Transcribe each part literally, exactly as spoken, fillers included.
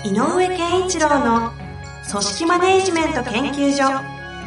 井上健一郎の組織マネージメント研究所。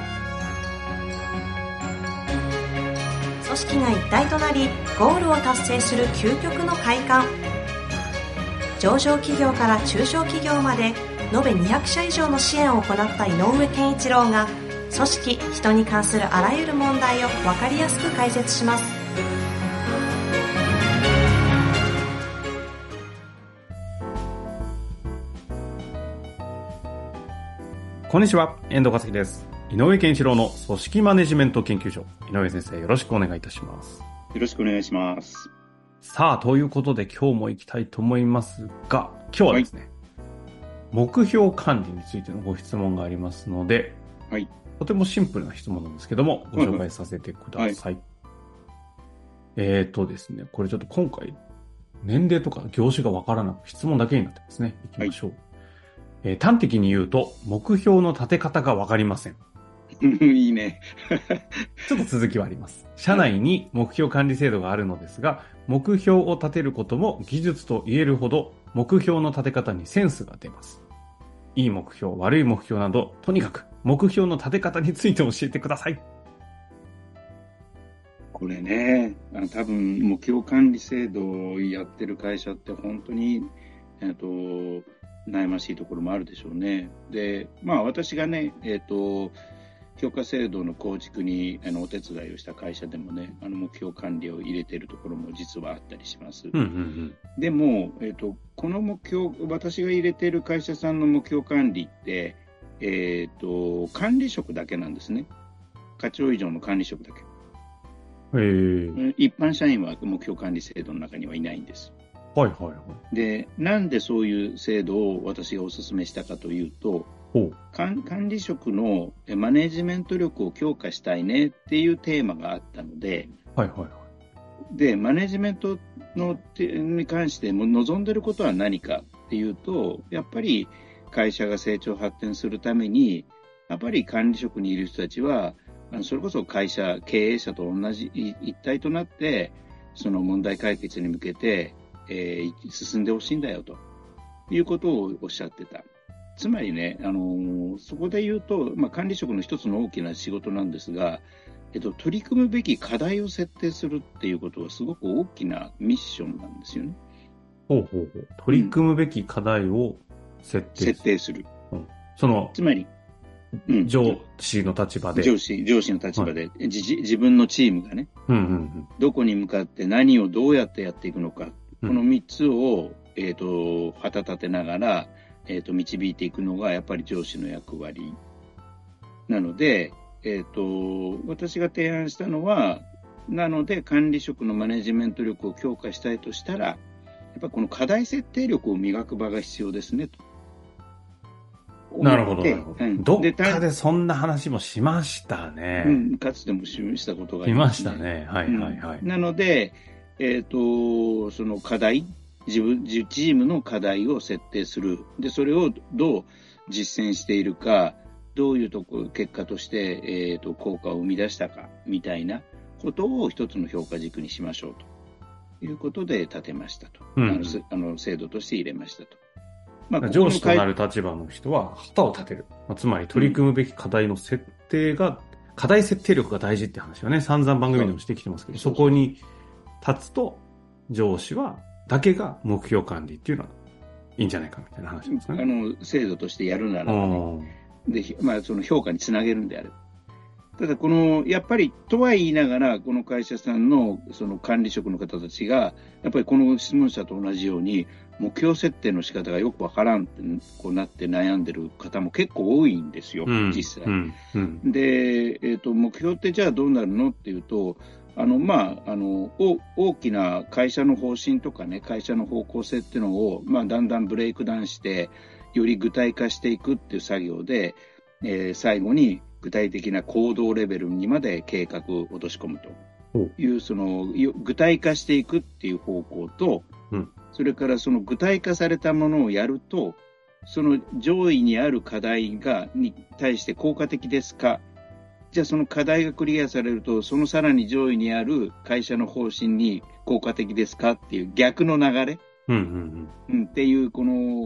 組織が一体となりゴールを達成する究極の快感。上場企業から中小企業まで延べにひゃくしゃ以上の支援を行った井上健一郎が、組織・人に関するあらゆる問題を分かりやすく解説します。 こんにちは、遠藤和樹です。井上健一郎の組織マネジメント研究所。井上先生、よろしくお願いいたします。 よろしくお願いします。 さあ、ということで今日も行きたいと思いますが、今日はですね、はい、目標管理についてのご質問がありますので、はい、とてもシンプルな質問なんですけども、ご紹介させてください。はい、えーとですね、これちょっと今回、年齢とか業種がわからなく質問だけになってますね。行きましょう。はい、えー、端的に言うと、目標の立て方がわかりません。 いいね。 ちょっと続きはあります。社内に目標管理制度があるのですが、目標を立てることも技術と言えるほど、目標の立て方にセンスが出ます。いい目標、悪い目標など、とにかく目標の立て方について教えてください。 これね、あの多分目標管理制度をやってる会社って本当に、えっと、悩ましいところもあるでしょうね。で、まあ私がね、えっと、評価制度の構築にあのお手伝いをした会社でもね、あの目標管理を入れているところも実はあったりします。うんうんうん、でも、えっと、この目標、私が入れている会社さんの目標管理って、えっと、管理職だけなんですね。課長以上の管理職だけ。 へー。 一般社員は目標管理制度の中にはいないんです。 はいはいはい。 で、なんでそういう制度を私がお勧めしたかというと、管, 管理職のマネジメント力を強化したいねっていうテーマがあったので、 はいはいはい。 で、マネジメントのに関しても望んでることは何かっていうと、やっぱり会社が成長発展するために、やっぱり管理職にいる人たちは、それこそ会社、経営者と同じ一体となって、その問題解決に向けて、えー、進んでほしいんだよということをおっしゃってた。つまりね、あのー、そこで言うと、まあ、管理職の一つの大きな仕事なんですが、えっと、取り組むべき課題を設定するっていうことはすごく大きなミッションなんですよね。 ほうほうほう。取り組むべき課題を設定する。 設定する。 うん、その、 つまり、 うん、上司の立場で。 上司、上司の立場で、はい、自, 自分のチームがね、 うんうんうん、 どこに向かって何をどうやってやっていくのか、このみっつを、えっと、旗立てながら、えっと、導いていくのがやっぱり上司の役割なので、えっと、私が提案したのは、なので管理職のマネジメント力を強化したいとしたら、やっぱりこの課題設定力を磨く場が必要ですねと。 なるほど、なるほど。うん、どっかでそんな話もしましたね。 うん、かつてもしたことがありますね。しましたね。はいはいはい。 うん、なので、えっと、その課題、自分、チームの課題を設定する。で、それをどう実践しているか、どういうとこ、結果として、えっと、効果を生み出したか、みたいなことを一つの評価軸にしましょうということで立てましたと。うん、あの、あの制度として入れましたと。 まあ、上司となる立場の人は旗を立てる。まあ、つまり取り組むべき課題の設定が、うん、課題設定力が大事って話はね、散々番組でもしてきてますけど、そこに立つと、上司は、だけが目標管理っていうのはいいんじゃないかみたいな話ですね。 あの、制度としてやるならばね。で、まあ、その評価につなげるんである。ただ、この、やっぱり、とは言いながら、この会社さんの、その管理職の方たちが、やっぱりこの質問者と同じように、目標設定の仕方がよくわからんって、こうなって悩んでる方も結構多いんですよ、うん、実際。うんうん、で、えっと、目標ってじゃあどうなるのっていうと、あの、まあ、あの、大きな会社の方針とかね、会社の方向性っていうのを、まあ、だんだんブレイクダウンして、より具体化していくっていう作業で、えー、最後に具体的な行動レベルにまで計画を落とし込むという、その、具体化していくっていう方向と、うん、それからその具体化されたものをやると、その上位にある課題が、に対して効果的ですか？じゃあその課題がクリアされると、そのさらに上位にある会社の方針に効果的ですかっていう逆の流れ、うんうんうん、っていうこの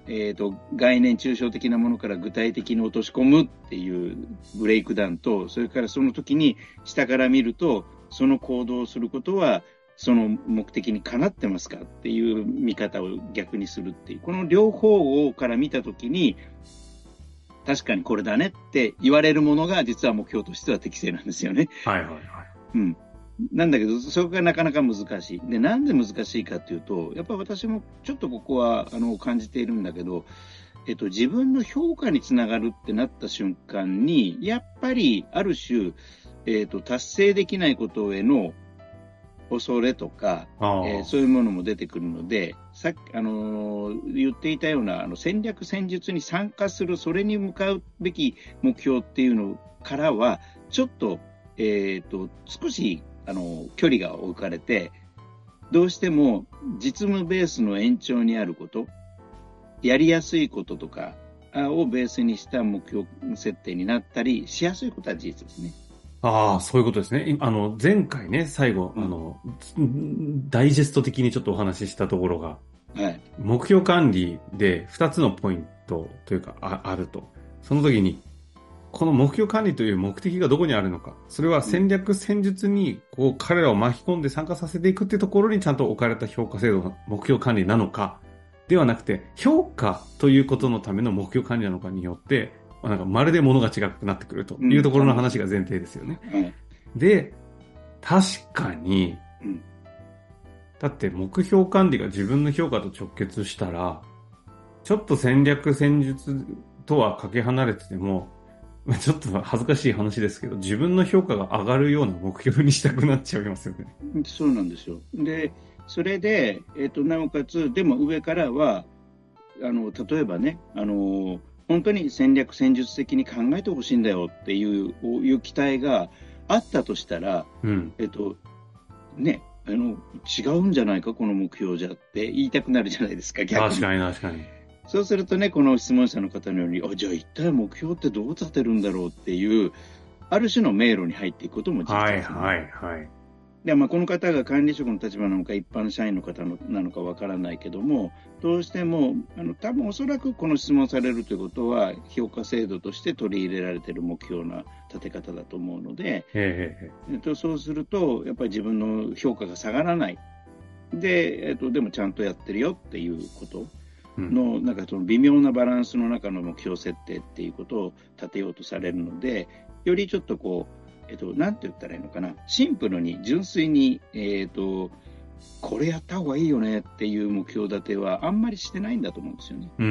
えっと、概念抽象的なものから具体的に落とし込むっていうブレイクダウンと、それからその時に下から見ると、その行動をすることは、その目的にかなってますかっていう見方を逆にするっていう、この両方から見た時に、確かにこれだねって言われるものが実は目標としては適正なんですよね。 はいはいはい。 うん。なんだけど、そこがなかなか難しい。で、なんで難しいかっていうと、やっぱり私もちょっとここは、あの、感じているんだけど、えっと、自分の評価につながるってなった瞬間に、やっぱり、ある種、えっと、達成できないことへの恐れとか、えー、そういうものも出てくるので、さっき、あのー、言っていたような、あの、戦略戦術に参加する、それに向かうべき目標っていうのからは、ちょっと、えっと、少し、あの、距離が置かれて、どうしても実務ベースの延長にあること、やりやすいこととかをベースにした目標設定になったりしやすいことは事実ですね。 ああ、そういうことですね。あの、前回ね、最後、うん、あの、ダイジェスト的にちょっとお話ししたところが、はい、目標管理でふたつのポイントというか あ, あると。その時に、この目標管理という目的がどこにあるのか。それは戦略戦術にこう彼らを巻き込んで参加させていくっていうところにちゃんと置かれた評価制度の目標管理なのか、ではなくて評価ということのための目標管理なのかによって、なんかまるで物が違くなってくるというところの話が前提ですよね。うん、で、確かに、うん、だって目標管理が自分の評価と直結したら、ちょっと戦略戦術とはかけ離れてても、ちょっと恥ずかしい話ですけど、自分の評価が上がるような目標にしたくなっちゃいますよね。 そうなんですよ。で、それで、えっと、なおかつ、でも上からは、あの、例えばね、あの、本当に戦略戦術的に考えてほしいんだよっていう、いう期待があったとしたら、うん、えっと、ね、あの、違うんじゃないか、この目標じゃって言いたくなるじゃないですか、逆に。 確かに確かに。 そうするとね、この質問者の方のように、あ、じゃあ一体目標ってどう立てるんだろうっていう、ある種の迷路に入っていくことも実はですね。はいはいはい。で、まあ、この方が管理職の立場なのか、一般社員の方のなのかわからないけども、どうしても、あの、多分おそらくこの質問されるということは、評価制度として取り入れられている目標な立て方だと思うので、えっと、そうすると、やっぱり自分の評価が下がらない。で、えっと、でもちゃんとやってるよっていうこと。のなんかその微妙なバランスの中の目標設定っていうことを立てようとされるので、よりちょっとこう、えっと、なんて言ったらいいのかな、シンプルに純粋に、えっと、これやった方がいいよねっていう目標立てはあんまりしてないんだと思うんですよね。うん。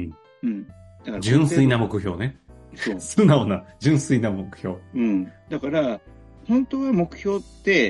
うん。だから純粋な目標ね。そう。素直な、純粋な目標。 うん。だから、本当は目標って、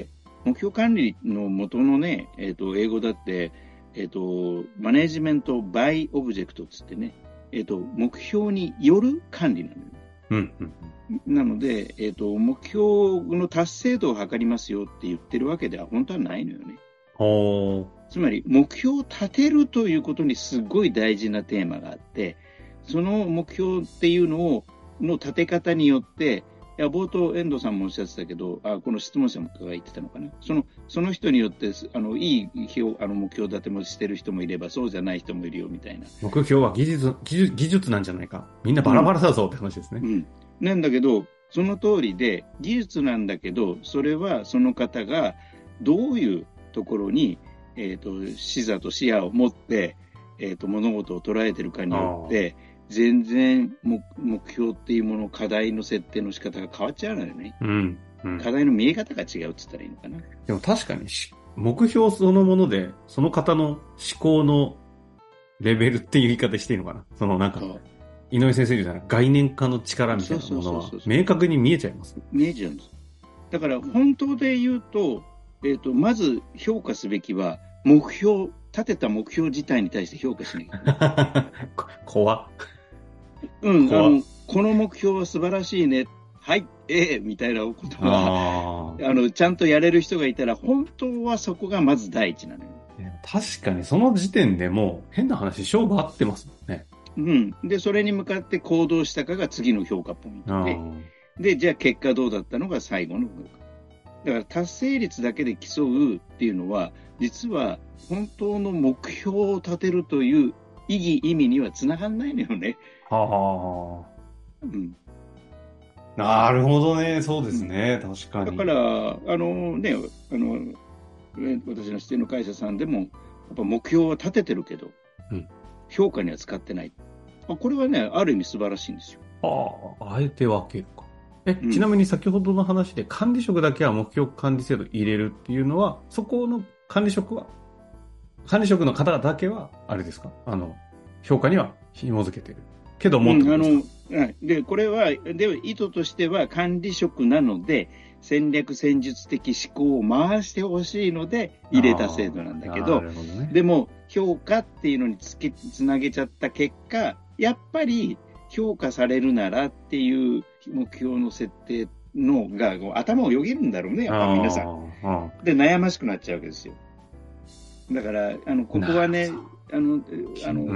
目標管理の元のね、えっと、英語だって、えっと、マネジメントバイオブジェクトつってね、えっと、目標による管理なのよ。うんうんうん、なので、えっと、目標の達成度を測りますよって言ってるわけでは本当はないのよね。おつまり、目標を立てるということにすごい大事なテーマがあって、その目標っていうのを、の立て方によって、いや冒頭、遠藤さんもおっしゃってたけど、あこの質問者が言ってたのかな、そのその人によってあのいいあの目標立てもしてる人もいれば、そうじゃない人もいるよみたいな。 目標は技術、技術、技術なんじゃないか、みんなバラバラだぞって話ですね。うんうん、 なんだけど、その通りで、技術なんだけど、それはその方がどういうところに、えーと、視座と視野を持って、えーと、物事を捉えてるかによって、全然 目, 目標っていうもの、課題の設定の仕方が変わっちゃうのよね。うんうん、課題の見え方が違うって言ったらいいのかな。 でも確かに目標そのもので、その方の思考のレベルっていう言い方していいのかな。そのなんか、井上先生みたいな概念化の力みたいなものは明確に見えちゃいます。 見えちゃうんです。だから本当で言うと、えーと、まず評価すべきは、目標、立てた目標自体に対して評価しなきゃいけない。 怖っ。 うん、あの、この目標は素晴らしいね。はい、ええみたいなことは、あの、ちゃんとやれる人がいたら、本当はそこがまず第一なのよ。 確かに、その時点でもう、変な話、勝負合ってますもんね。 うん。で、それに向かって行動したかが次の評価ポイントで、で、じゃあ結果どうだったのが最後の評価。だから、達成率だけで競うっていうのは、実は、本当の目標を立てるという意義、意味にはつながんないのよね。 はあ。 うん。 なるほどね。そうですね。うん、確かに。 だから、あのね、あの、私の知ってる会社さんでも、やっぱ目標は立ててるけど、うん、評価には使ってない。これはね、ある意味素晴らしいんですよ。 ああ、あえて分けるか。え、うん、ちなみに先ほどの話で管理職だけは目標管理制度入れるっていうのは、そこの管理職は、管理職の方だけは、あれですか、あの、評価には紐づけてる。けども、うん、あの、 で、これは、で、意図としては管理職なので、戦略戦術的思考を回してほしいので入れた制度なんだけど、どね、でも評価っていうのにつけつなげちゃった結果、やっぱり評価されるならっていう目標の設定のが頭をよぎるんだろうね、やっぱ皆さん。で、悩ましくなっちゃうわけですよ。だから、あの、ここはね、あの、あの、うん、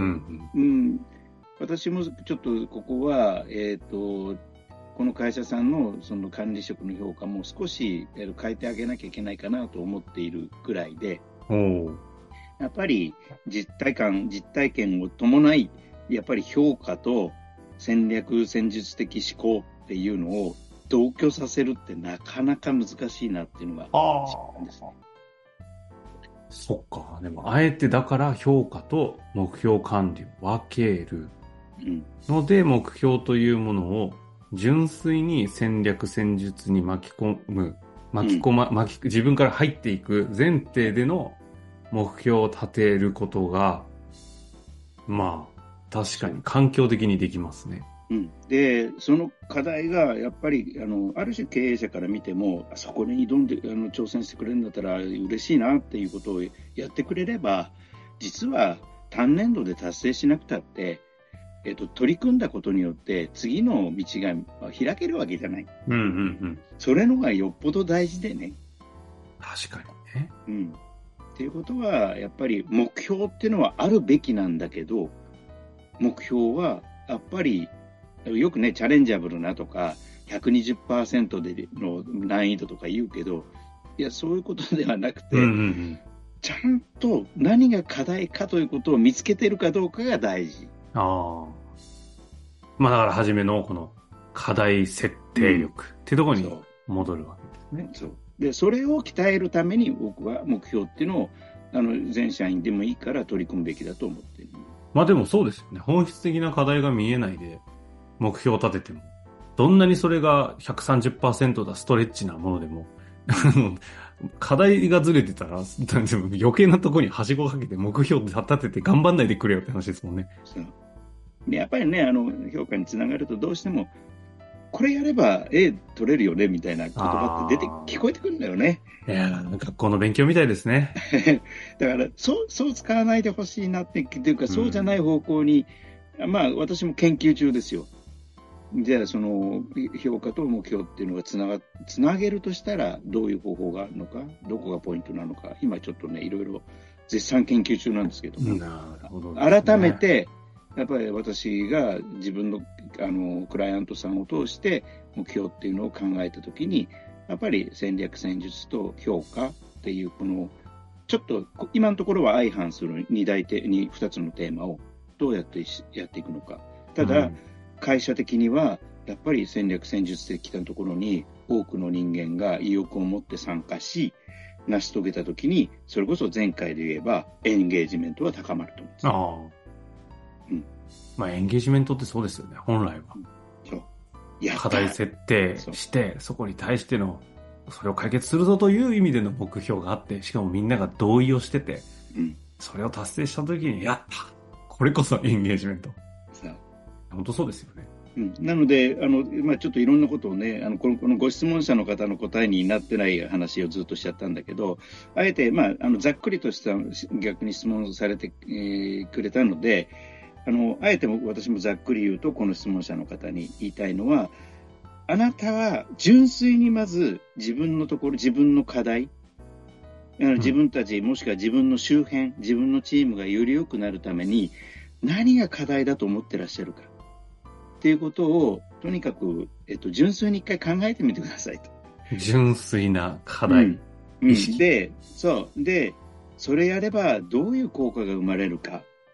うん、私もちょっとここは、えっと、この会社さんのその管理職の評価も少し変えてあげなきゃいけないかなと思っているくらいで、やっぱり実体感、実体験を伴い、やっぱり評価と戦略戦術的思考っていうのを同居させるってなかなか難しいなっていうのがあですね。 そっか。でもあえてだから評価と目標管理を分けるので、目標というものを純粋に戦略戦術に巻き込む、巻き込ま、うん、巻き、自分から入っていく前提での目標を立てることが、まあ、確かに環境的にできますね。 うん。で、その課題が、やっぱり、あの、ある種経営者から見ても、そこに挑んで、あの、挑戦してくれるんだったら嬉しいなっていうことをやってくれれば、実は単年度で達成しなくたって、えっと、取り組んだことによって次の道が開けるわけじゃない。 うんうんうん。 それのがよっぽど大事でね。 確かにね。 うん。っていうことは、やっぱり目標っていうのはあるべきなんだけど、目標はやっぱり、よくね、チャレンジャブルなとか、ひゃくにじゅっパーセント での難易度とか言うけど、いや、そういうことではなくて、うんうんうん、ちゃんと何が課題かということを見つけてるかどうかが大事。 ああ。まあだから初めのこの課題設定力っていうところに戻るわけですね。 そう。で、それを鍛えるために僕は目標っていうのを、あの、全社員でもいいから取り組むべきだと思っている。 まあでもそうですよね。本質的な課題が見えないで目標を立てても、どんなにそれが ひゃくさんじゅっパーセント だストレッチなものでも、課題がずれてたら、余計なところにはしごかけて目標立てて頑張んないでくれよって話ですもんね。 そう。でやっぱりね、あの、評価につながるとどうしても、これやれば A 取れるよねみたいな言葉って出て、聞こえてくるんだよね。 いや、学校の勉強みたいですね。 だから、そう、そう使わないでほしいなって、っていうか、そうじゃない方向に、うん、まあ、私も研究中ですよ。じゃあ、その、評価と目標っていうのがつなが、つなげるとしたら、どういう方法があるのか、どこがポイントなのか、今ちょっとね、いろいろ絶賛研究中なんですけども、 なるほどですね、 改めて、やっぱり私が自分の、あの、クライアントさんを通して目標っていうのを考えたときに、やっぱり戦略戦術と評価っていう、この、ちょっと今のところは相反する二大テに二つのテーマをどうやってやっていくのか。ただ、うん、会社的にはやっぱり戦略戦術的なところに多くの人間が意欲を持って参加し、成し遂げたときに、それこそ前回で言えばエンゲージメントは高まると思うんです。 ああ。うん、まあエンゲージメントってそうですよね、本来は。 そう。 課題設定して、そこに対しての、それを解決するぞという意味での目標があって、しかもみんなが同意をしてて、うん、それを達成したときに、やったこれこそエンゲージメント。そう。本当そうですよね。 うん、なので、あの、まあ、ちょっといろんなことをね、あの、この、このご質問者の方の答えになってない話をずっとしちゃったんだけど、あえて、まあ、あの、ざっくりとした逆に質問されて、えー、くれたので、あの、あえても私もざっくり言うと、この質問者の方に言いたいのは、あなたは純粋にまず自分のところ、自分の課題、自分たち、もしくは自分の周辺、自分のチームがより良くなるために、何が課題だと思ってらっしゃるか。っていうことを、とにかく、えっと、純粋に一回考えてみてくださいと。 純粋な課題。うんうん、で、そう。で、それやればどういう効果が生まれるか。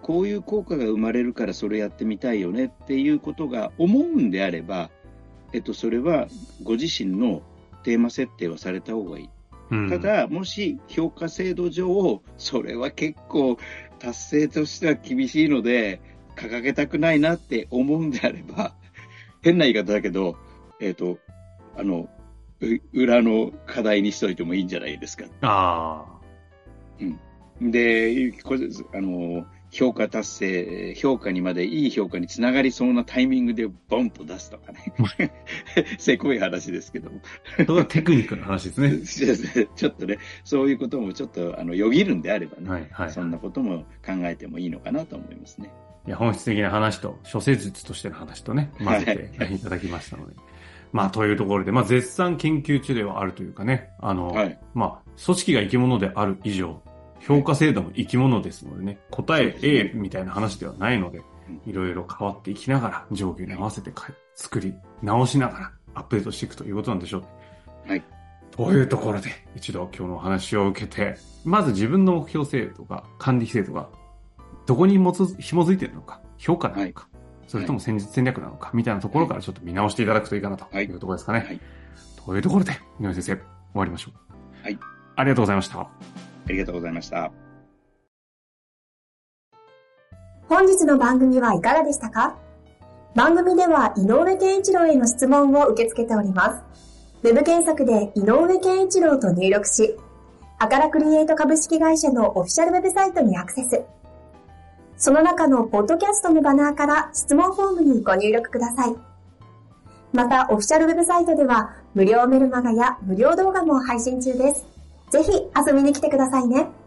こういう効果が生まれるからそれやってみたいよねっていうことが思うんであれば、えっと、それはご自身のテーマ設定をされた方がいい。うん、ただ、もし評価制度上、それは結構達成としては厳しいので、掲げたくないなって思うんであれば、変な言い方だけど、えっと、あの、裏の課題にしといてもいいんじゃないですか。 ああ。 うん。で、これ、あの、評価達成、評価にまでいい評価につながりそうなタイミングでボンと出すとかね。せこい話ですけども。 それはテクニックの話ですね。 ちょっとね、そういうこともちょっと、あの、よぎるんであればね、 はいはい、 そんなことも考えてもいいのかなと思いますね。 いや、本質的な話と、諸説術としての話とね、混ぜていただきましたので。はい、まあ、というところで、まあ、絶賛研究中ではあるというかね、あの、はい、まあ、組織が生き物である以上、評価制度も生き物ですのでね、答え A みたいな話ではないので、いろいろ変わっていきながら、上下に合わせて作り直しながらアップデートしていくということなんでしょう。はい。というところで、一度今日のお話を受けて、まず自分の目標制度とか管理制度が、どこにもつ紐づいているのか、評価なのか、はい、それとも戦術戦略なのか、みたいなところからちょっと見直していただくといいかなというところですかね。はいはい、というところで、井上先生、終わりましょう。はい。ありがとうございました。 ありがとうございました。 本日の番組はいかがでしたか？番組では井上健一郎への質問を受け付けております。ウェブ検索で井上健一郎と入力し、アカラクリエイト株式会社のオフィシャルウェブサイトにアクセス。その中のポッドキャストのバナーから質問フォームにご入力ください。また、オフィシャルウェブサイトでは無料メルマガや無料動画も配信中です。ぜひ遊びに来てくださいね。